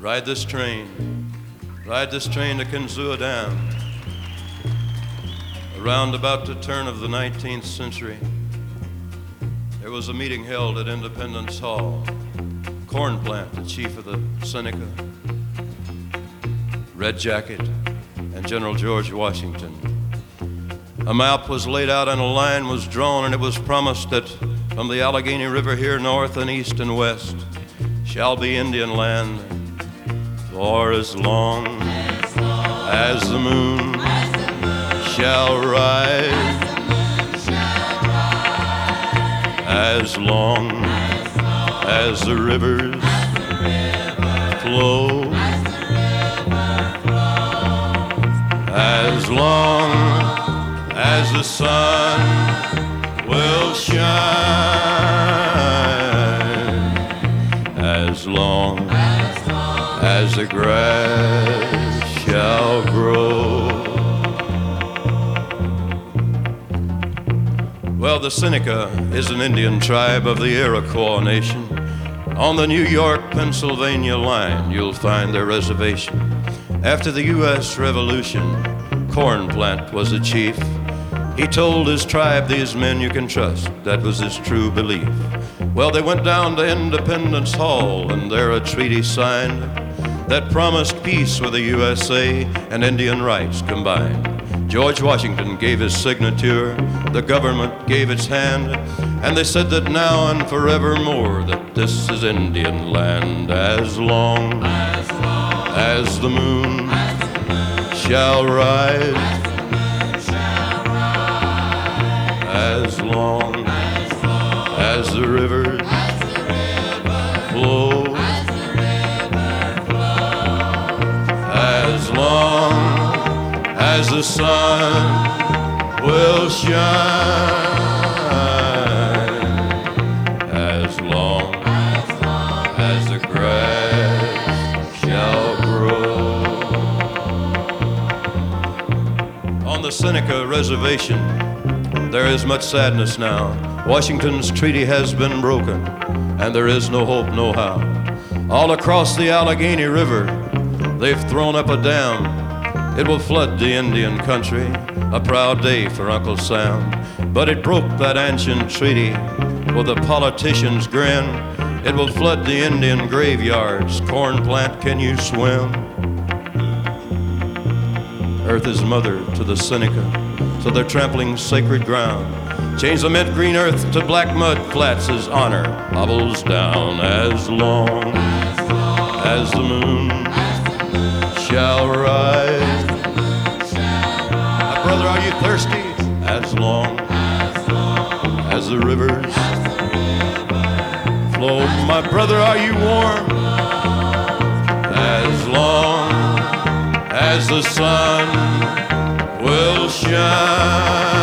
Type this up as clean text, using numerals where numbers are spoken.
Ride this train to Kinzua Dam. Around about the turn of the 19th century, there was a meeting held at Independence Hall. Cornplant, the chief of the Seneca, Red Jacket, and General George Washington. A map was laid out and a line was drawn, and it was promised that from the Allegheny River here north and east and west shall be Indian land for as long as the moon shall rise, as long as the rivers flow, as long as the sun will shine, as long as the grass shall grow. Well, the Seneca is an Indian tribe of the Iroquois Nation. On the New York-Pennsylvania line, you'll find their reservation. After the U.S. Revolution, Cornplant was a chief. He told his tribe, "These men you can trust." That was his true belief. Well, they went down to Independence Hall, and there a treaty signed that promised peace with the USA and Indian rights combined. George Washington gave his signature, the government gave its hand, and they said that now and forevermore that this is Indian land, as long as the moon shall rise, as long as the rivers flow, as long as the sun will shine, as long as the grass shall grow. On the Seneca Reservation, there is much sadness now. Washington's treaty has been broken, and there is no hope, no how. All across the Allegheny River, they've thrown up a dam. It will flood the Indian country, a proud day for Uncle Sam. But it broke that ancient treaty with a politician's grin. It will flood the Indian graveyards. Cornplant, can you swim? Earth is mother to the Seneca, so they're trampling sacred ground. Change the mint green earth to black mud flats as honor bubbles down, as long as the moon shall rise. My brother, are you thirsty? As long as the rivers flow. My brother, are you warm? As long as the sun will shine.